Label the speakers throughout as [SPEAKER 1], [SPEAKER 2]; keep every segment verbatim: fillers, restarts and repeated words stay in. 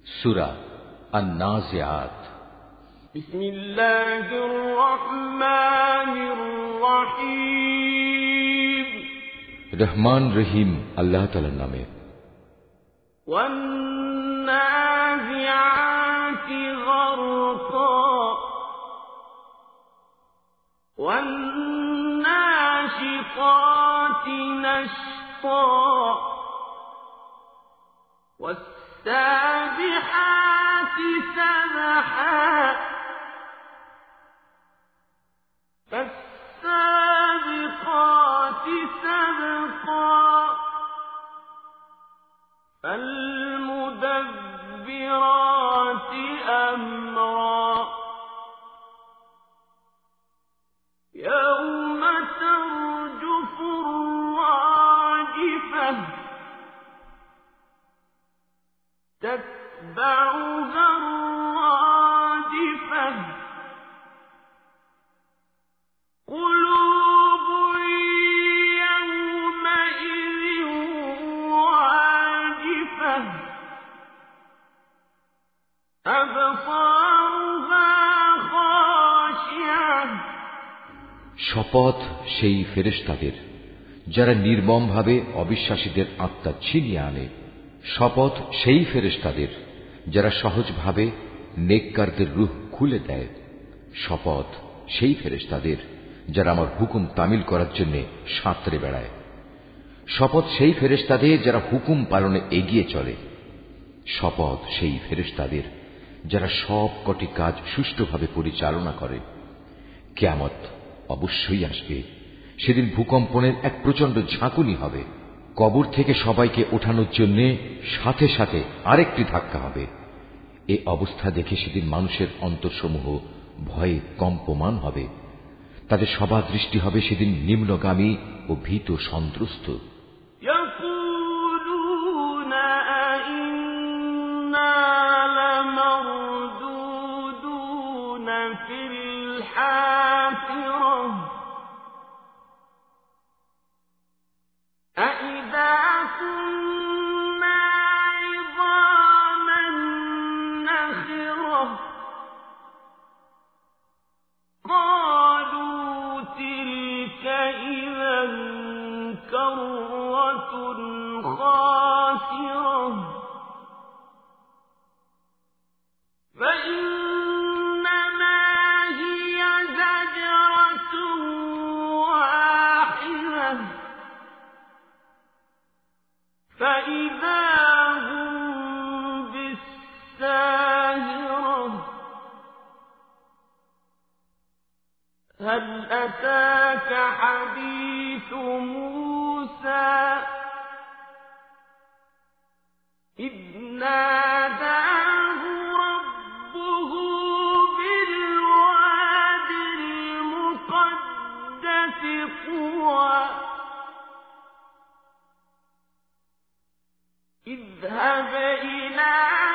[SPEAKER 1] সূরা আন-নাজিআত।
[SPEAKER 2] বিসমিল্লাহির রহমানির রহিম।
[SPEAKER 1] রহমান রহিম আল্লাহ তাআলার নামে।
[SPEAKER 2] ওয়ান-নাজিআতি গারকা ওয়ান-নাশিতাতি নাশতা ওয়াস-সাবিহাতি সাবহা فالسابقات سبقا فالمدبرات أمرا يوم ترجف الراجفة تتبعها الرادفة قلوب يومئذ واجفة أبصارها خاشعة।
[SPEAKER 1] শপথ সেই ফেরেশতাদের যারা নির্মমভাবে অবিশ্বাসীদের আত্মা ছিনিয়ে আনে। শপথ সেই ফেরেশতাদের যারা সহজভাবে নেককারদের রূহ খুলে দেয়। শপথ সেই ফেরেশতাদের যারা আমার হুকুম তামিল করার জন্য সাঁতরে বেড়ায়। শপথ সেই ফেরেশতাদের যারা হুকুম পালনে এগিয়ে চলে। শপথ সেই ফেরেশতাদের যারা সব কটি কাজ সুষ্ঠুভাবে পরিচালনা করে। কিয়ামত অবশ্যই আসবে। সেদিন ভূকম্পনের এক প্রচন্ড ঝাঁকুনি হবে। কবর থেকে সবাইকে ওঠানোর জন্য সাথে সাথে আরেকটি ধাক্কা হবে। এ অবস্থা দেখে সেদিন মানুষের অন্তরসমূহ ভয়ে কম্পমান হবে। তাদের সবার দৃষ্টি হবে সেদিন নিম্নগামী ও ভীত সন্ত্রস্ত।
[SPEAKER 2] أَإِذَا كُنَّا عِظَامًا نَخِرَةً قَالُوا تِلْكَ إِذًا كَرَّةٌ خَاسِرَةٌ فَإِنَّمَا هِيَ زَجْرَةٌ وَاحِدَةٌ فَإِذَا هُمْ بِالسَّاهِرَةِ هَلْ أَتَاكَ حَدِيثُ مُوسَى إِذْ نَادَاهُ رَبُّهُ بِالْوَادِ الْمُقَدَّسِ طُوًى اذهب إلى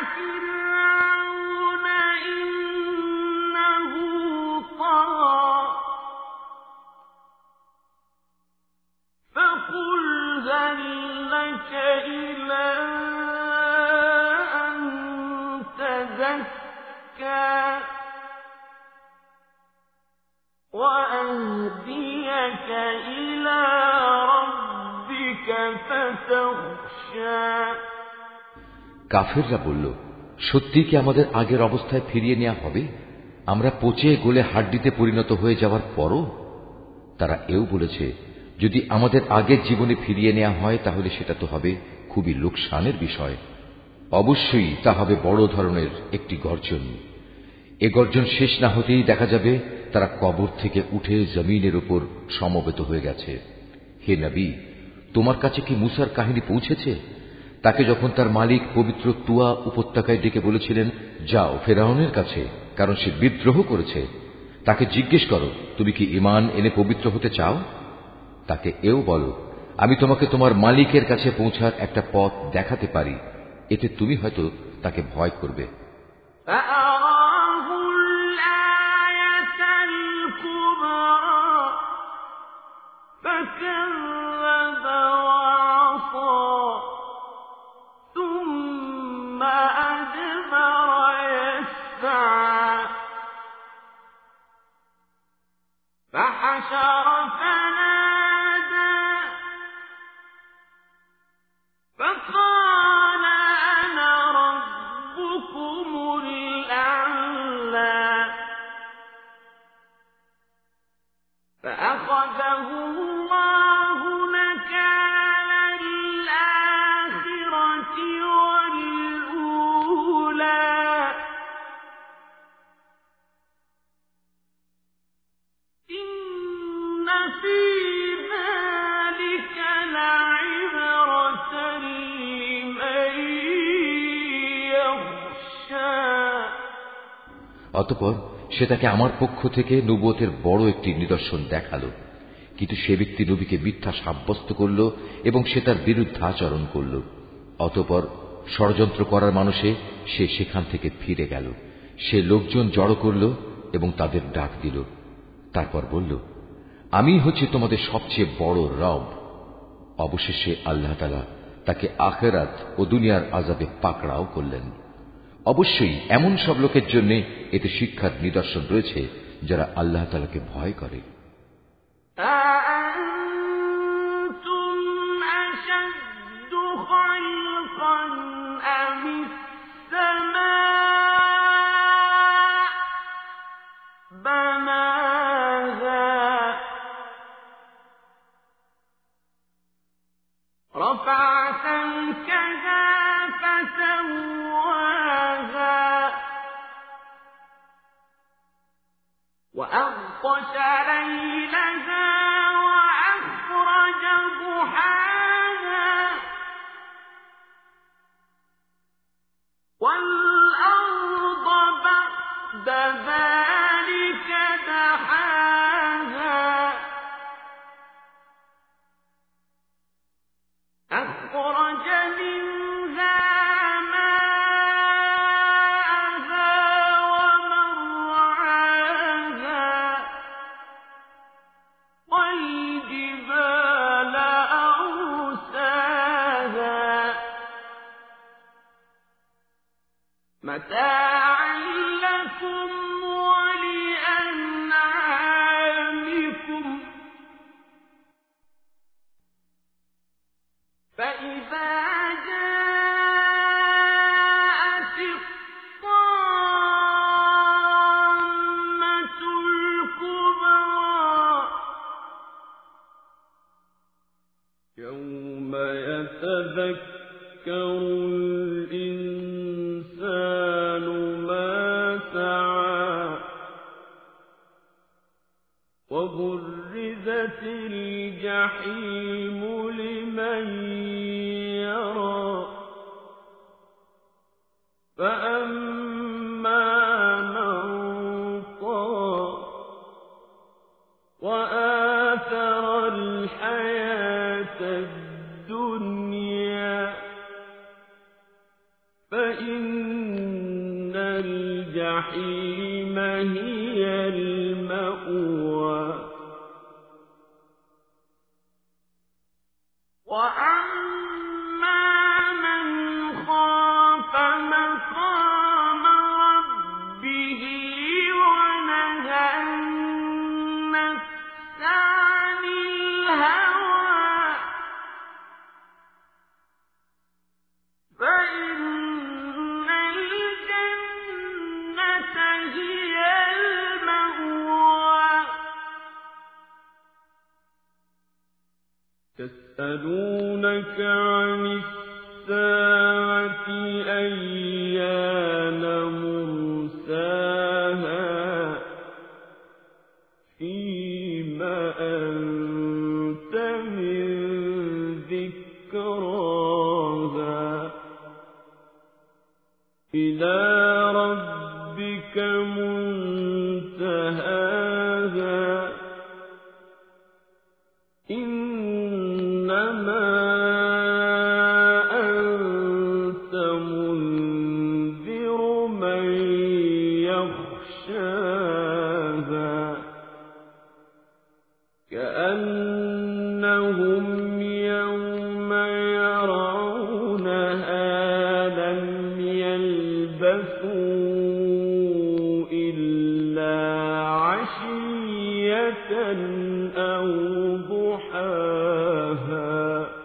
[SPEAKER 2] فرعون إنه طغى فقل هل لك إلى أن تزكى وأهديك إلى ربك فتخشى।
[SPEAKER 1] কাফেররা বলল, সত্যি কি আমাদের আগের অবস্থায় ফিরিয়ে নেওয়া হবে, আমরা পচে গলে হাড্ডিতে পরিণত হয়ে যাওয়ার পরও? তারা এও বলেছে, যদি আমাদের আগের জীবনে ফিরিয়ে নেওয়া হয় তাহলে সেটা তো হবে খুবই লোকসানের বিষয়। অবশ্যই তা হবে বড় ধরনের একটি গর্জন। এ গর্জন শেষ না হতেই দেখা যাবে তারা কবর থেকে উঠে জমিনের উপর সমবেত হয়ে গেছে। হে নবী, তোমার কাছে কি মুসার কাহিনী পৌঁছেছে? তাকে যখন তার মালিক পবিত্র তুয়া উপত্যকায় ডেকে বলেছিলেন, যাও ফেরাউনের কাছে, কারণ সে বিদ্রোহ করেছে। তাকে জিজ্ঞেস করো, তুমি কি ঈমান এনে পবিত্র হতে চাও? তাকে এও বলো, আমি তোমাকে তোমার মালিকের কাছে পৌঁছার একটা পথ দেখাতে পারি, এতে তুমি হয়তো তাকে ভয় করবে।
[SPEAKER 2] ثم أدبر وأدبر يسعى فحشر فنادى فقال أنا ربكم الأعلى فأخذه الله نكال الآخرة والأولى إن في ذلك لعبرة لمن يخشى।
[SPEAKER 1] অতঃপর সে তাকে আমার পক্ষ থেকে নবুয়তের বড় একটি নিদর্শন দেখালো, কিন্তু সে ব্যক্তি নবীকে মিথ্যা সাব্যস্ত করল এবং সে তার বিরুদ্ধাচরণ করল। অতঃপর ষড়যন্ত্র করার মানুষে সে সেখান থেকে ফিরে গেল। সে লোকজন জড়ো করল এবং তাদের ডাক দিল। তারপর বলল, আমি হচ্ছি তোমাদের সবচেয়ে বড় রব। অবশেষে আল্লাহ তাআলা তাকে আখিরাত ও দুনিয়ার আযাবে পাকড়াও করলেন। অবশ্যই এমন সব লোকের জন্য এতে শিক্ষার নিদর্শন রয়েছে যারা আল্লাহ তাআলাকে ভয় করে।
[SPEAKER 2] أأنتم أشد خلقا أم السماء بناها رفع سمكها فسواها وأغطش ليلها وأخرج ضحاها والأرض بعد ذلك دحاها أخرج منها متاعا لكم ولأنعامكم فإذا جاءت الطامة الكبرى يوم يتذكر الإنسان ما سعى وبرزت الجحيم لمن يرى فأما من طغى وآثر الحياة الدنيا فإن الجحيم هي المأوى وأما من خاف مقام ربه ونهى النفس عن الهوى فإن الجنة هي المأوى يسألونك عن الساعة أيان مرساها فيما أنت من ذكراها إلى ربك منتهاها إنما أنت منذر من يخشاها كأنهم يوم يرونها لم يلبثوا يلبثوا إلا عشية أو ضحاها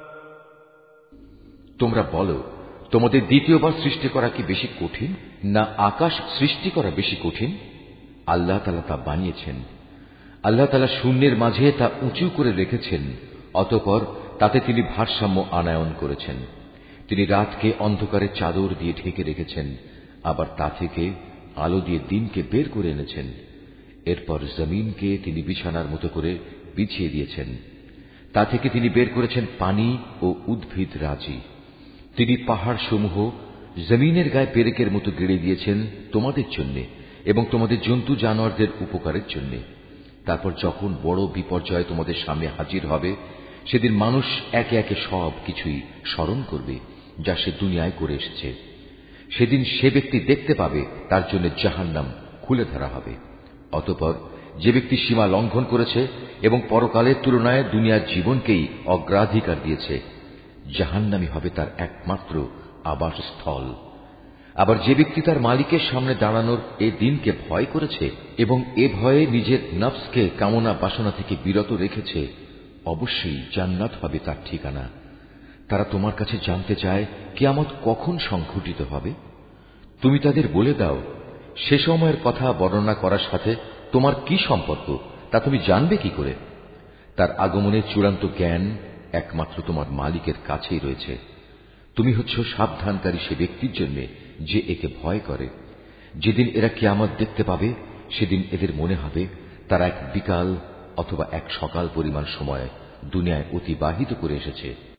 [SPEAKER 1] তোমরা বলো, তোমাদের দ্বিতীয়বার সৃষ্টি করা কি বেশি কঠিন, না আকাশ সৃষ্টি করা বেশি কঠিন? আল্লাহ তাআলা তা বানিয়েছেন। আল্লাহ তাআলা শূন্যের মাঝে তা উঁচু করে রেখেছেন, অতঃপর তাতে তিনি ভারসাম্য আনায়ন করেছেন। তিনি রাতকে অন্ধকারের চাদর দিয়ে ঢেকে রেখেছেন, আবার তা থেকে আলো দিয়ে দিনকে বের করে এনেছেন। এরপর জমিনকে তিনি বিছানার মতো করে বিছিয়ে দিয়েছেন। তা থেকে তিনি বের করেছেন পানি ও উদ্ভিদ রাজি। তিনি পাহাড় সমূহ জমিনের গায়ে পেরেকের মতো গেড়ে দিয়েছেন তোমাদের জন্য এবং তোমাদের জন্তু জানোয়ারদের উপকারের জন্য। তারপর যখন বড় বিপর্যয় তোমাদের সামনে হাজির হবে, সেদিন মানুষ একে একে সব কিছুই স্মরণ করবে যা সে দুনিয়ায় করে এসেছে। সেদিন সে ব্যক্তি দেখতে পাবে তার জন্য জাহান্নাম খুলে ধরা হবে। অতঃপর যে ব্যক্তি সীমা লঙ্ঘন করেছে এবং পরকালের তুলনায় দুনিয়ার জীবনকেই অগ্রাধিকার দিয়েছে, জাহান্নামই হবে তার একমাত্র আবাসস্থল। আবার যে ব্যক্তি তার মালিকের সামনে দাঁড়ানোর এ দিনকে ভয় করেছে এবং এ ভয়ে নিজের নফসকে কামনা বাসনা থেকে বিরত রেখেছে, অবশ্যই জান্নাত হবে তার ঠিকানা। তারা তোমার কাছে জানতে চায় কিয়ামত কখন সংঘটিত হবে। তুমি তাদের বলে দাও, সে সময়ের কথা বর্ণনা করার সাথে তোমার কি সম্পর্ক, তা তুমি জানবে কি করে? তার আগমনের চূড়ান্ত জ্ঞান একমাত্র তোমার মালিকের কাছেই রয়েছে। তুমি হচ্ছ সাবধানকারী সে ব্যক্তির জন্য যে একে ভয় করে। যেদিন এরা কিয়ামত দেখতে পাবে, সেদিন এদের মনে হবে তারা এক বিকাল অথবা এক সকাল পরিমাণ সময় দুনিয়ায় অতিবাহিত করে এসেছে।